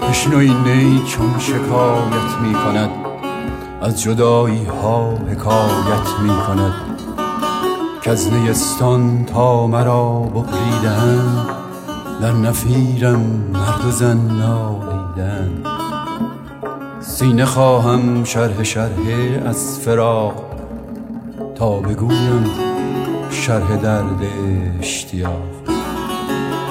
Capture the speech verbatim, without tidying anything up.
بشنوی نی چون شکایت می کند، از جدایی ها حکایت می کند. که از نیستان تا مرا ببریدند، در نفیرم مرد و زن نالیدند. سینه خواهم شرح شرح از فراق، تا بگویم شرح درد اشتیاق.